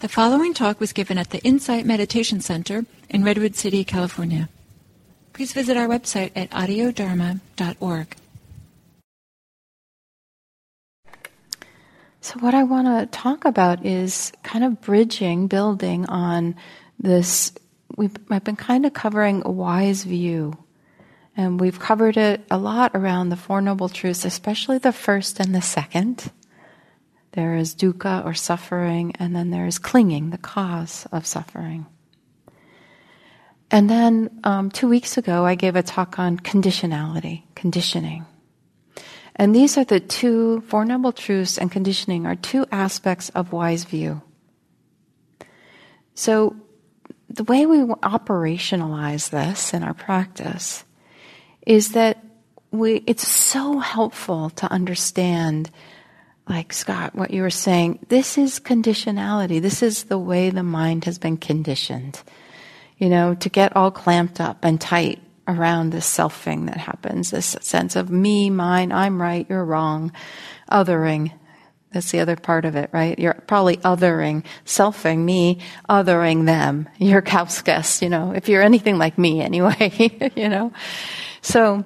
The following talk was given at the Insight Meditation Center in Redwood City, California. Please visit our website at audiodharma.org. So what I want to talk about is kind of building on this. I've been kind of covering a wise view. And we've covered it a lot around the Four Noble Truths, especially the first and the second. There is dukkha, or suffering, and then there is clinging, the cause of suffering. And then 2 weeks ago, I gave a talk on conditionality, conditioning. And these are the two, Four Noble Truths and conditioning are two aspects of wise view. So the way we operationalize this in our practice is that it's so helpful to understand, like Scott, what you were saying, this is conditionality. This is the way the mind has been conditioned, to get all clamped up and tight around this selfing that happens, this sense of me, mine, I'm right, you're wrong, othering. That's the other part of it, right? You're probably othering, selfing me, othering them. You're house guest, if you're anything like me anyway, So,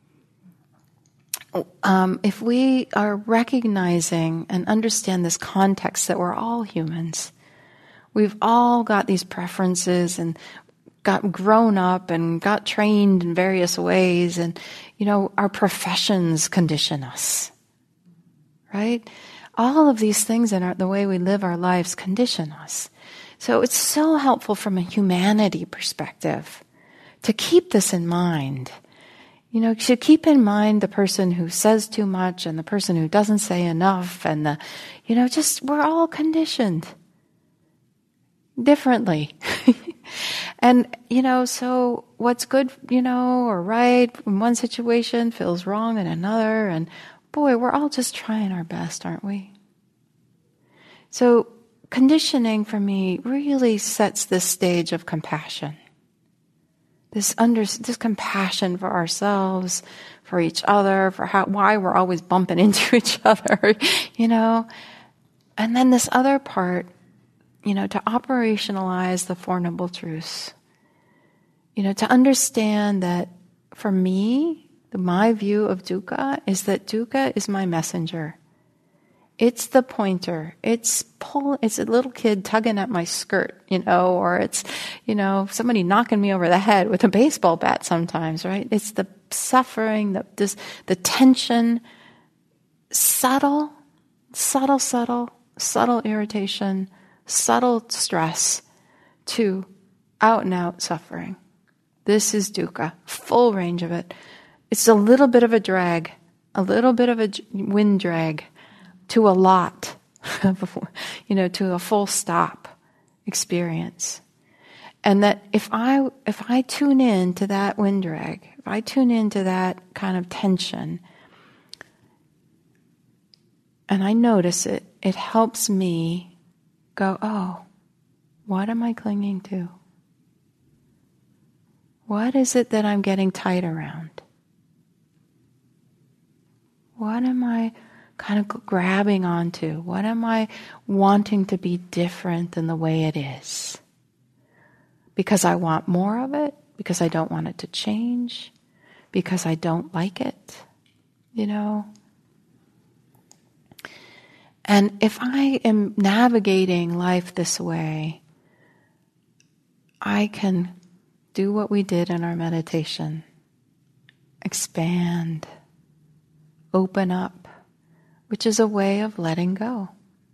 if we are recognizing and understand this context that we're all humans, we've all got these preferences and got grown up and got trained in various ways, and, our professions condition us, right? All of these things in the way we live our lives condition us. So it's so helpful from a humanity perspective to keep this in mind. To keep in mind the person who says too much and the person who doesn't say enough and we're all conditioned differently. And, so what's good, or right in one situation feels wrong in another. And boy, we're all just trying our best, aren't we? So conditioning for me really sets this stage of compassion. This compassion for ourselves, for each other, for why we're always bumping into each other, And then this other part, to operationalize the Four Noble Truths. To understand that for me, my view of dukkha is that dukkha is my messenger. It's the pointer. It's a little kid tugging at my skirt, or it's, somebody knocking me over the head with a baseball bat sometimes, right? It's the suffering, the tension, subtle irritation, subtle stress to out and out suffering. This is dukkha, full range of it. It's a little bit of a drag, a little bit of a wind drag, to a lot, to a full stop experience. And that if I tune in to that wind drag, if I tune into that kind of tension, and I notice it, it helps me go, oh, what am I clinging to? What is it that I'm getting tight around? What am I kind of grabbing onto? What am I wanting to be different than the way it is? Because I want more of it? Because I don't want it to change? Because I don't like it? And if I am navigating life this way, I can do what we did in our meditation. Expand. Open up. Which is a way of letting go.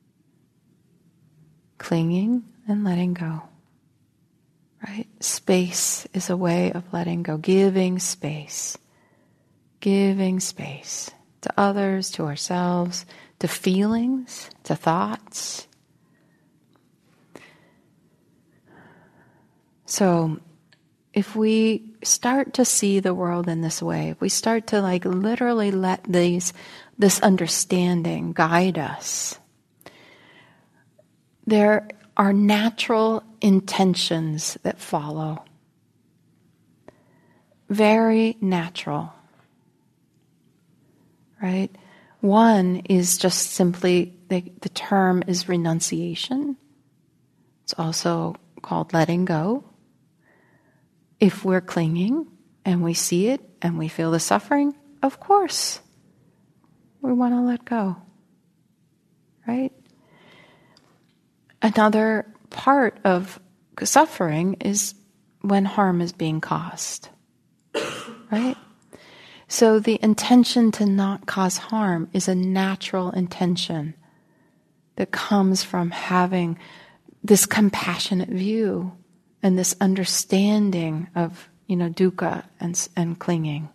Clinging and letting go. Right? Space is a way of letting go. Giving space. Giving space to others, to ourselves, to feelings, to thoughts. So, if we start to see the world in this way, if we start to literally let this understanding guide us, there are natural intentions that follow. Very natural. Right? One is just simply, the term is renunciation. It's also called letting go. If we're clinging and we see it and we feel the suffering, of course, we want to let go, right? Another part of suffering is when harm is being caused, right? So the intention to not cause harm is a natural intention that comes from having this compassionate view and this understanding of, dukkha and clinging.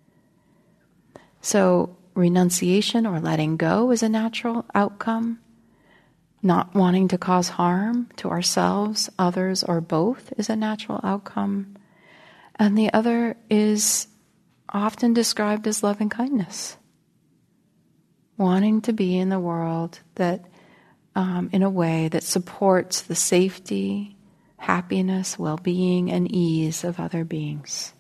So renunciation or letting go is a natural outcome. Not wanting to cause harm to ourselves, others, or both is a natural outcome. And the other is often described as loving kindness. Wanting to be in the world that, in a way that supports the safety, happiness, well-being, and ease of other beings.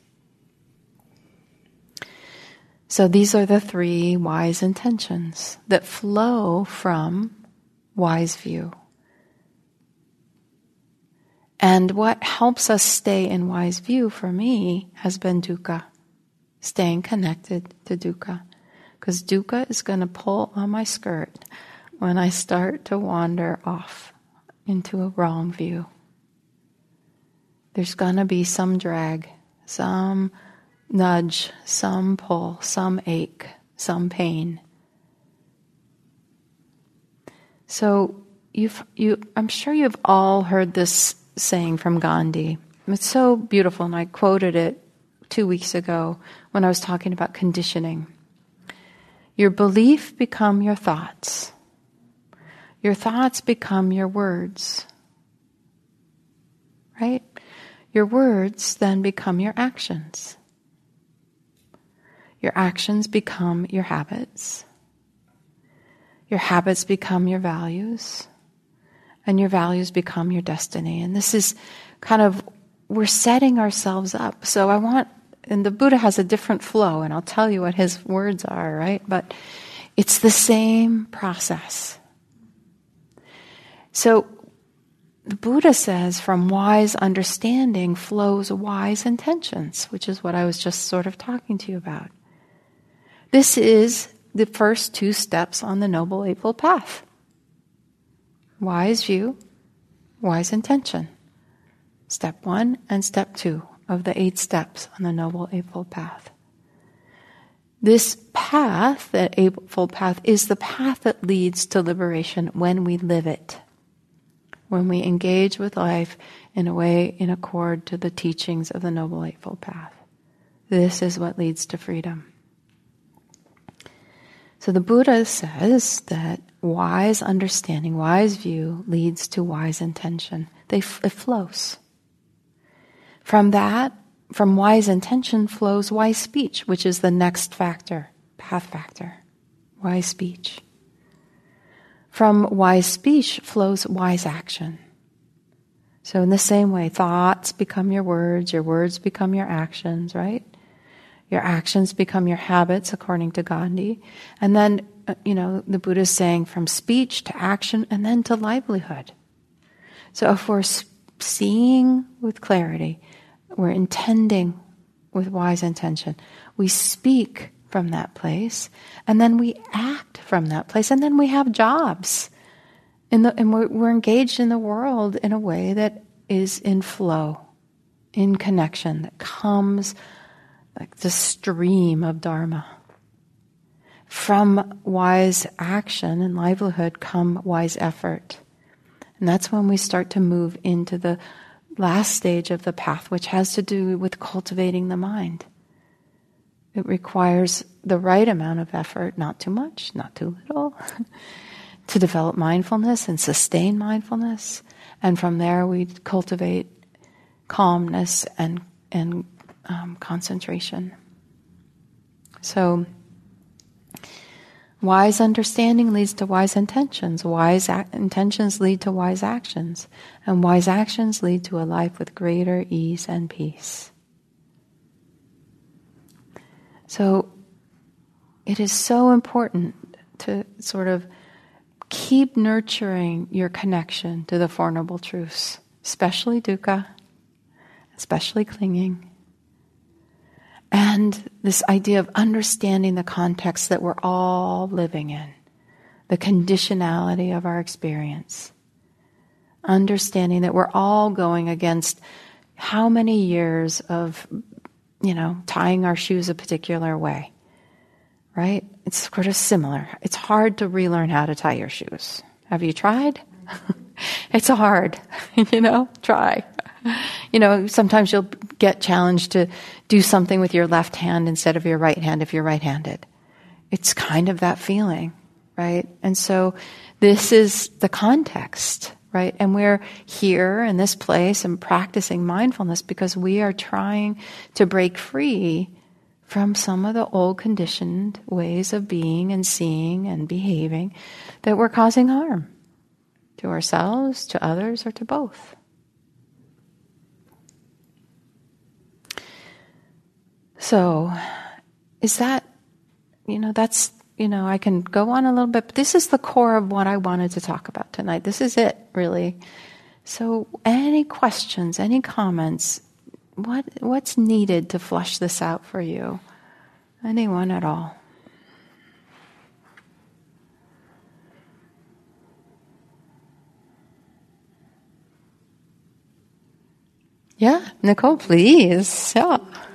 So these are the three wise intentions that flow from wise view. And what helps us stay in wise view for me has been dukkha, staying connected to dukkha. Because dukkha is going to pull on my skirt when I start to wander off into a wrong view. There's going to be some drag, some nudge, some pull, some ache, some pain. So I'm sure you've all heard this saying from Gandhi. It's so beautiful, and I quoted it 2 weeks ago when I was talking about conditioning. Your belief become your thoughts. Your thoughts become your words. Right? Your words then become your actions. Your actions become your habits. Your habits become your values. And your values become your destiny. And this is kind of, we're setting ourselves up. So and the Buddha has a different flow, and I'll tell you what his words are, right? But it's the same process. So the Buddha says from wise understanding flows wise intentions, which is what I was just sort of talking to you about. This is the first 2 steps on the Noble Eightfold Path. Wise view, wise intention. Step 1 and step 2 of the 8 steps on the Noble Eightfold Path. This path, the Eightfold Path, is the path that leads to liberation when we live it. When we engage with life in a way in accord to the teachings of the Noble Eightfold Path. This is what leads to freedom. So the Buddha says that wise understanding, wise view leads to wise intention. It flows. From wise intention flows wise speech, which is the next factor, path factor, wise speech. From wise speech flows wise action. So in the same way, thoughts become your words become your actions, right? Your actions become your habits, according to Gandhi. And then, the Buddha is saying from speech to action and then to livelihood. So if we're seeing with clarity, we're intending with wise intention, we speak from that place, and then we act from that place, and then we have jobs. And we're engaged in the world in a way that is in flow, in connection, that comes like the stream of Dharma. From wise action and livelihood come wise effort. And that's when we start to move into the last stage of the path, which has to do with cultivating the mind. It requires the right amount of effort, not too much, not too little, to develop mindfulness and sustain mindfulness. And from there we cultivate calmness and concentration. So, wise understanding leads to wise intentions. Wise intentions lead to wise actions. And wise actions lead to a life with greater ease and peace. So, it is so important to sort of keep nurturing your connection to the Four Noble Truths, especially dukkha, especially clinging. And this idea of understanding the context that we're all living in, the conditionality of our experience. Understanding that we're all going against how many years of, tying our shoes a particular way, right? It's sort of similar. It's hard to relearn how to tie your shoes. Have you tried? It's hard, try. Sometimes you'll get challenged to do something with your left hand instead of your right hand if you're right-handed. It's kind of that feeling, right? And so this is the context, right? And we're here in this place and practicing mindfulness because we are trying to break free from some of the old conditioned ways of being and seeing and behaving that were causing harm to ourselves, to others, or to both. So, is that, I can go on a little bit, but this is the core of what I wanted to talk about tonight. This is it, really. So, any questions, any comments? What's needed to flush this out for you? Anyone at all? Yeah, Nicole, please. Yeah.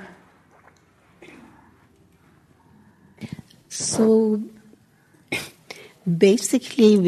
So basically,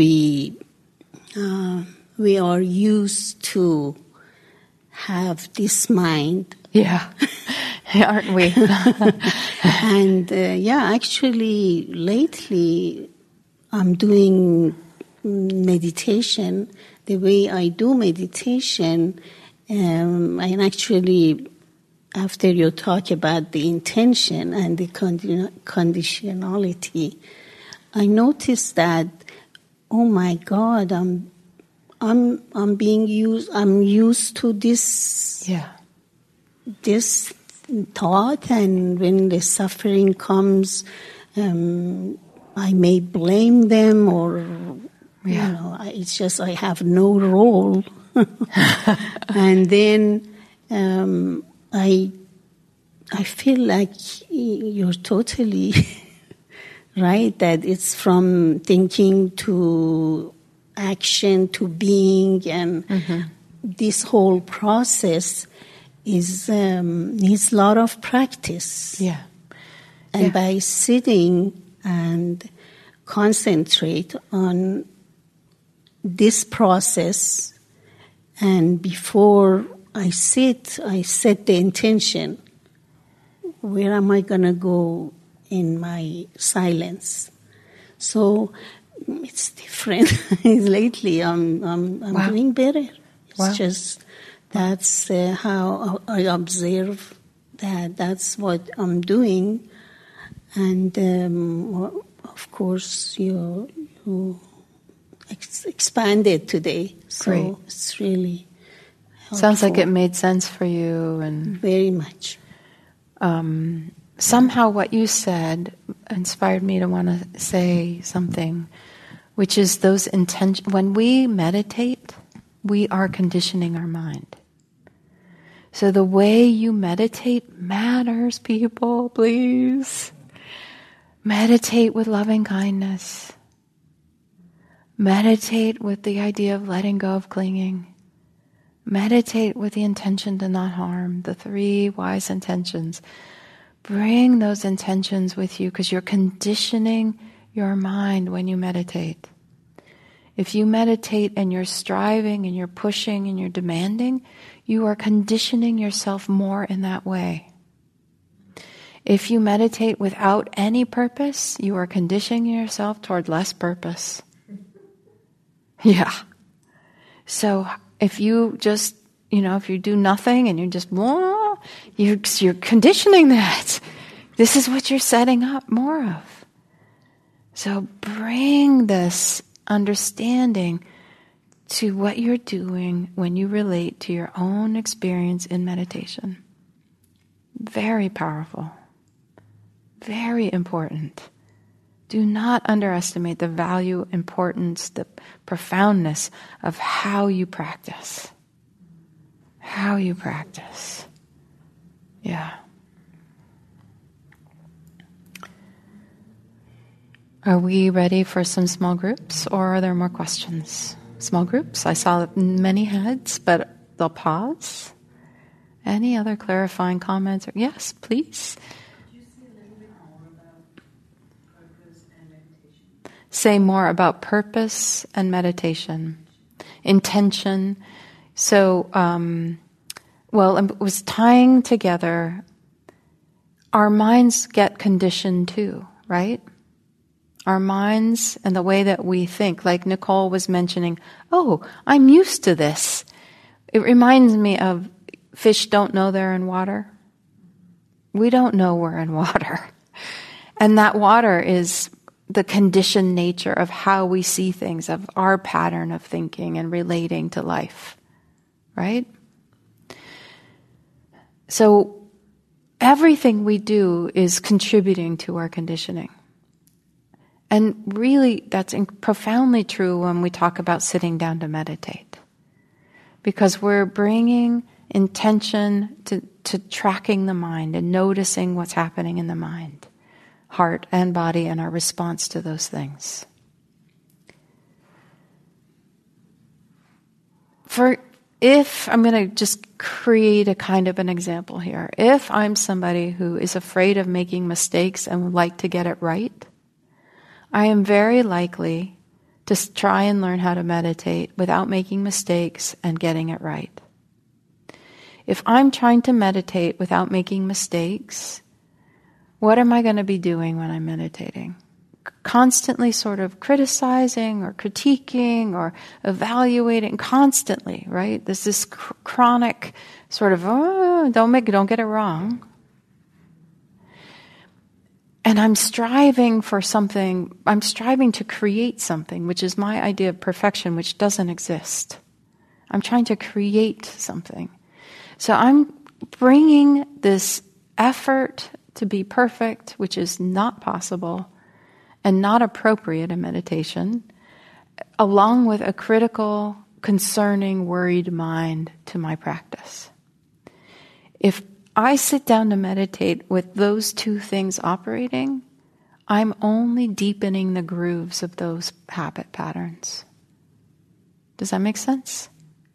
we are used to have this mind. Yeah, aren't we? And actually, lately, I'm doing meditation. The way I do meditation, and actually, after you talk about the intention and the conditionality, I noticed that, oh my God, I'm being used. I'm used to this. Yeah. This thought, and when the suffering comes, I may blame them, or it's just I have no role. And then I feel like you're totally right, that it's from thinking to action to being, and this whole process is needs a lot of practice. Yeah. And by sitting and concentrate on this process, and before I set the intention. Where am I going to go in my silence? So it's different. Lately, I'm doing better. It's just that's how I observe that. That's what I'm doing, and of course you expanded today. So Great. It's really helpful. Sounds like it made sense for you, and very much. Somehow what you said inspired me to want to say something, which is those intentions. When we meditate, we are conditioning our mind. So the way you meditate matters, people, please. Meditate with loving kindness. Meditate with the idea of letting go of clinging. Meditate with the intention to not harm, the 3 wise intentions. Bring those intentions with you because you're conditioning your mind when you meditate. If you meditate and you're striving and you're pushing and you're demanding, you are conditioning yourself more in that way. If you meditate without any purpose, you are conditioning yourself toward less purpose. Yeah. So if you just, if you do nothing and you just, you're conditioning that. This is what you're setting up more of. So bring this understanding to what you're doing when you relate to your own experience in meditation. Very powerful. Very important. Do not underestimate the value, importance, the profoundness of how you practice. How you practice. Yeah. Are we ready for some small groups, or are there more questions? Small groups? I saw many heads, but they'll pause. Any other clarifying comments? Yes, please. Say more about purpose and meditation, intention. So, it was tying together. Our minds get conditioned too, right? Our minds and the way that we think, like Nicole was mentioning, oh, I'm used to this. It reminds me of fish don't know they're in water. We don't know we're in water. And that water is the conditioned nature of how we see things, of our pattern of thinking and relating to life, right? So everything we do is contributing to our conditioning. And really, that's profoundly true when we talk about sitting down to meditate. Because we're bringing intention to tracking the mind and noticing what's happening in the mind, heart and body, and our response to those things. If I'm going to just create a kind of an example here, if I'm somebody who is afraid of making mistakes and would like to get it right, I am very likely to try and learn how to meditate without making mistakes and getting it right. If I'm trying to meditate without making mistakes, what am I going to be doing when I'm meditating? Constantly sort of criticizing or critiquing or evaluating, constantly, right? There's this chronic sort of, don't get it wrong. And I'm striving for something, I'm striving to create something, which is my idea of perfection, which doesn't exist. I'm trying to create something. So I'm bringing this effort to be perfect, which is not possible and not appropriate in meditation, along with a critical, concerning, worried mind to my practice. If I sit down to meditate with those two things operating, I'm only deepening the grooves of those habit patterns. Does that make sense?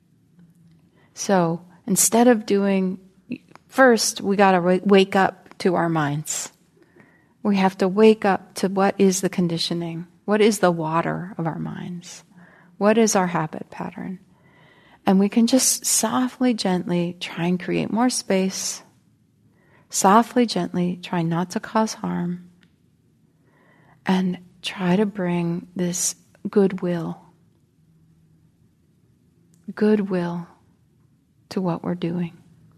So instead of first we got to wake up to our minds. We have to wake up to what is the conditioning, what is the water of our minds, what is our habit pattern. And we can just softly, gently try and create more space. Softly, gently, try not to cause harm, and try to bring this goodwill to what we're doing.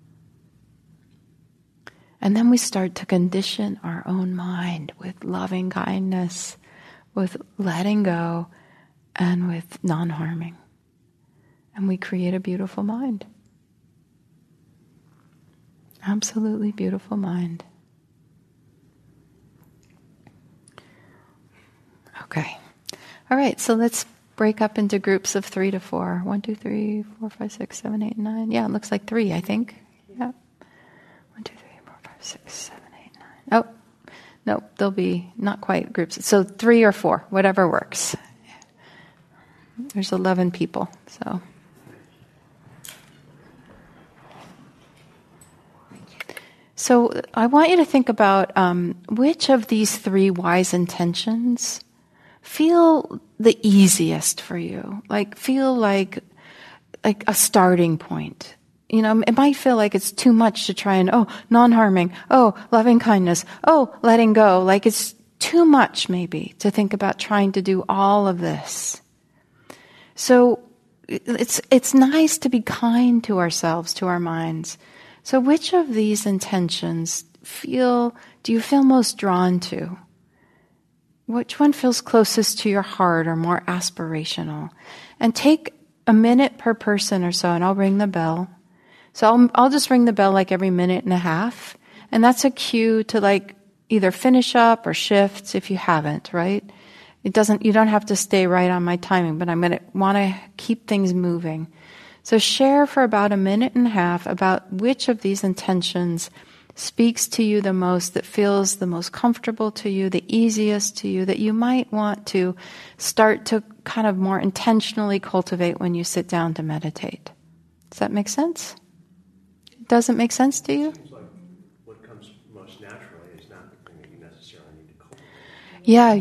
And then we start to condition our own mind with loving kindness, with letting go, and with non-harming. And we create a beautiful mind. Absolutely beautiful mind. Okay. All right, so let's break up into groups of 3 to 4. 1, 2, 3, 4, 5, 6, 7, 8, 9. Yeah, it looks like 3, I think. Yeah. 1, 2, 3, 4, 5, 6, 7, 8, 9. Oh, no, there'll be not quite groups. So 3 or 4, whatever works. There's 11 people, so. So I want you to think about which of these 3 wise intentions feel the easiest for you, feel like a starting point. You know, it might feel like it's too much to try and, non-harming, loving kindness, letting go. Like it's too much maybe to think about trying to do all of this. So it's nice to be kind to ourselves, to our minds. So which of these intentions do you feel most drawn to? Which one feels closest to your heart or more aspirational? And take a minute per person or so, and I'll ring the bell. So I'll just ring the bell like every minute and a half. And that's a cue to either finish up or shift if you haven't, right? You don't have to stay right on my timing, but I'm going to want to keep things moving. So share for about 1.5 minutes about which of these intentions speaks to you the most, that feels the most comfortable to you, the easiest to you, that you might want to start to kind of more intentionally cultivate when you sit down to meditate. Does that make sense? Does it make sense to you? Seems like what comes most naturally is not the thing that you necessarily need to cultivate. Yeah,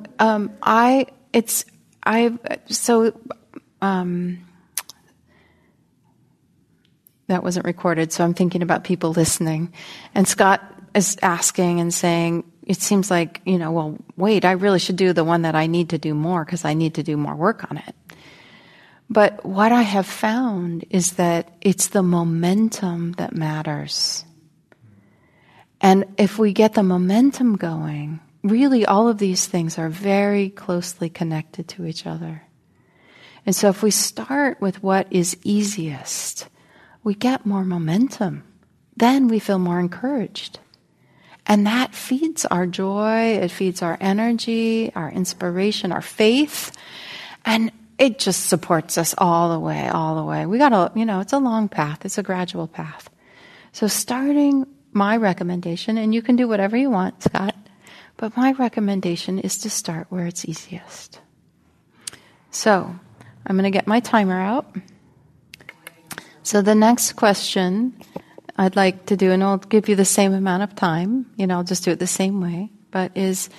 that wasn't recorded, so I'm thinking about people listening. And Scott is asking and saying, it seems like, well, wait, I really should do the one that I need to do more because I need to do more work on it. But what I have found is that it's the momentum that matters. And if we get the momentum going, really all of these things are very closely connected to each other. And so if we start with what is easiest, we get more momentum. Then we feel more encouraged. And that feeds our joy, it feeds our energy, our inspiration, our faith, and it just supports us all the way. We gotta, it's a long path, it's a gradual path. So starting, my recommendation, and you can do whatever you want, Scott, but my recommendation is to start where it's easiest. So, I'm going to get my timer out. So the next question I'd like to do, and I'll give you the same amount of time, I'll just do it the same way, but is,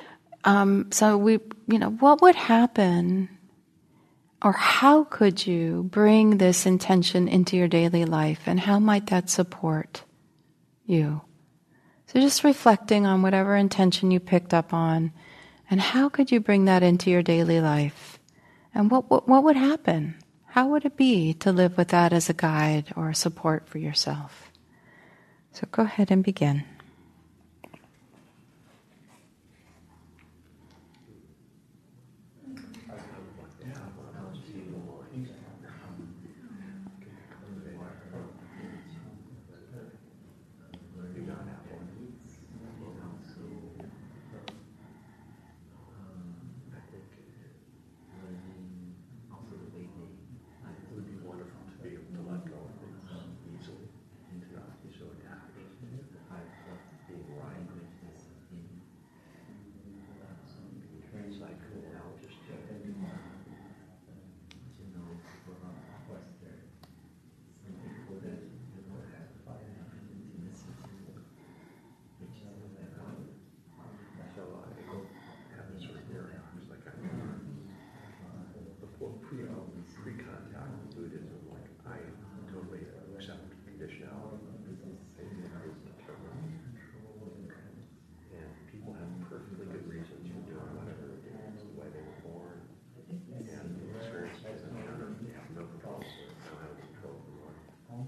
what would happen, or how could you bring this intention into your daily life, and how might that support you? So just reflecting on whatever intention you picked up on, and how could you bring that into your daily life? And what would happen? How would it be to live with that as a guide or a support for yourself? So go ahead and begin. Pre-contact with Buddhism, like I totally accept conditionality. And people have perfectly good reasons for doing whatever they're doing. It's the way they were born. And the experience they encounter, they have no control. They don't have control of the life.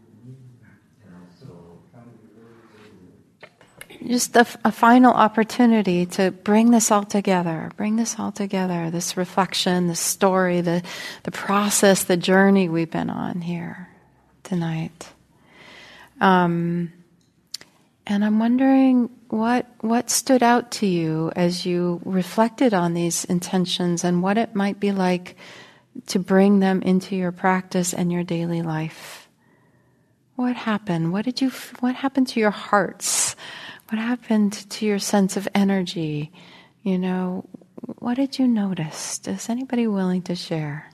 Just a final opportunity to bring this all together, this reflection, this story, the process, the journey we've been on here tonight. And I'm wondering what stood out to you as you reflected on these intentions and what it might be like to bring them into your practice and your daily life. What happened? What happened to your hearts? What happened to your sense of energy? What did you notice? Is anybody willing to share?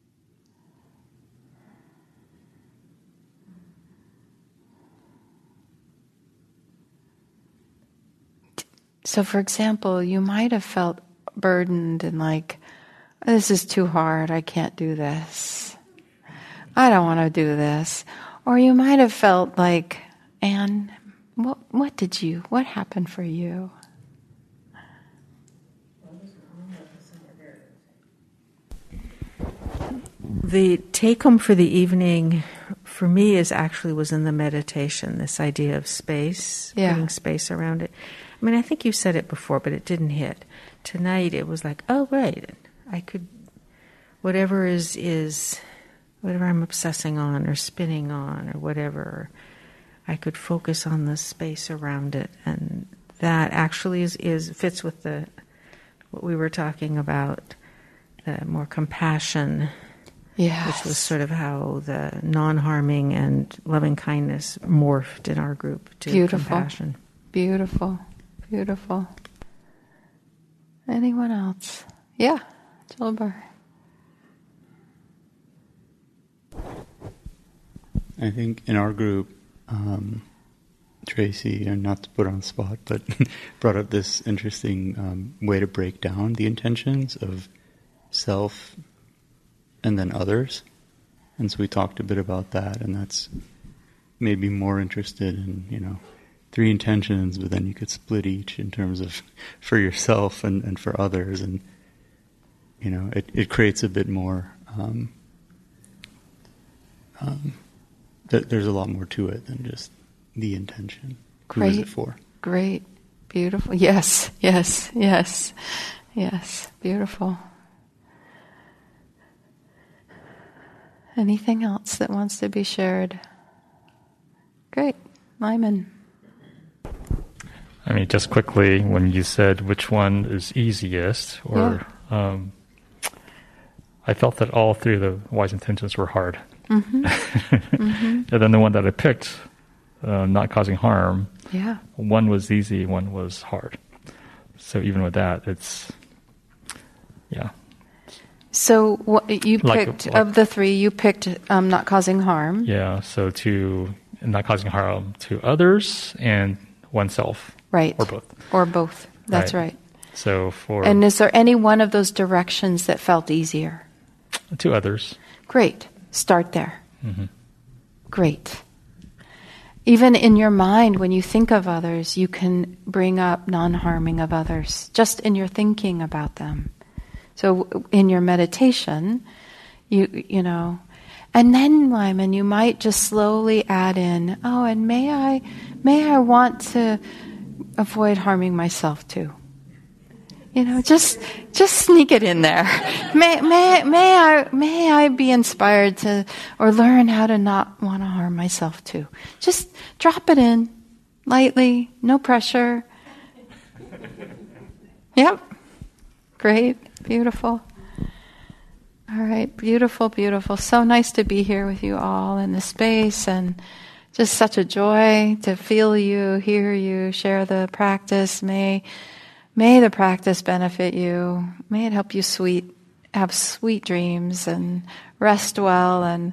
So, for example, you might have felt burdened and like, this is too hard, I can't do this. I don't want to do this. Or you might have felt like, Anne, what happened for you? The take-home for the evening, for me, was in the meditation, this idea of space, putting space around it. I mean, I think you said it before, but it didn't hit. Tonight, it was like, oh, right, I could, whatever whatever I'm obsessing on or spinning on or whatever, I could focus on the space around it and that actually is fits with what we were talking about, the more compassion. Yes. Which was sort of how the non-harming and loving kindness morphed in our group to compassion. Beautiful. Beautiful. Anyone else? Yeah, Gilbert. I think in our group, Tracy, and not to put on the spot, but brought up this interesting way to break down the intentions of self and then others. And so we talked a bit about that, and that's maybe more interested in, 3 intentions, but then you could split each in terms of for yourself and for others. And, it creates a bit more, there's a lot more to it than just the intention. Great. Who is it for? Great. Beautiful. Yes, yes, yes, yes. Beautiful. Anything else that wants to be shared? Great. Lyman. I mean, just quickly, when you said which one is easiest, I felt that all 3 of the wise intentions were hard. Mm-hmm. Mm-hmm. And then the one that I picked, not causing harm, yeah, one was easy, one was hard. So even with that, it's, yeah. So what you picked, of the 3, you picked not causing harm. Yeah, so to not causing harm to others and oneself. Right. Or both. Or both. That's right. So And is there any one of those directions that felt easier? To others. Great. Start there. Mm-hmm. Great. Even in your mind, when you think of others, you can bring up non-harming of others, just in your thinking about them. So in your meditation, you know, and then, Lyman, you might just slowly add in, and may I want to avoid harming myself too. Just sneak it in there. May I be inspired to, or learn how to not want to harm myself too. Just drop it in, lightly, no pressure. Yep. Great. Beautiful. All right. Beautiful, beautiful. So nice to be here with you all in this space, and just such a joy to feel you, hear you, share the practice. May the practice benefit you. May it help you have sweet dreams and rest well, and,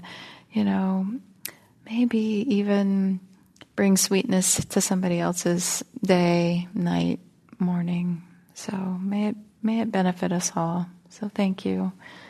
maybe even bring sweetness to somebody else's day, night, morning. So may it benefit us all. So thank you.